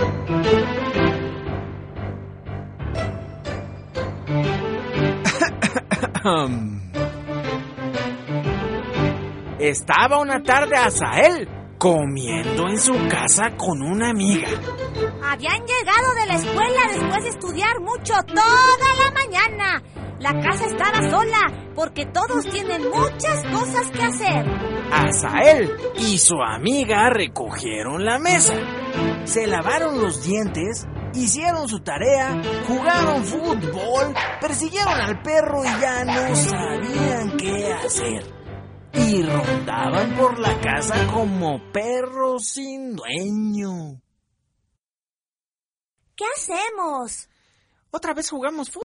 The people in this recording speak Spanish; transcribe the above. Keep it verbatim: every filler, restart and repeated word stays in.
Estaba una tarde Asael comiendo en su casa con una amiga. Habían llegado de la escuela después de estudiar mucho toda la mañana. La casa estaba sola porque todos tienen muchas cosas que hacer. Asael y su amiga recogieron la mesa, se lavaron los dientes, hicieron su tarea, jugaron fútbol, persiguieron al perro y ya no sabían qué hacer. Y rondaban por la casa como perros sin dueño. ¿Qué hacemos? Otra vez jugamos fútbol.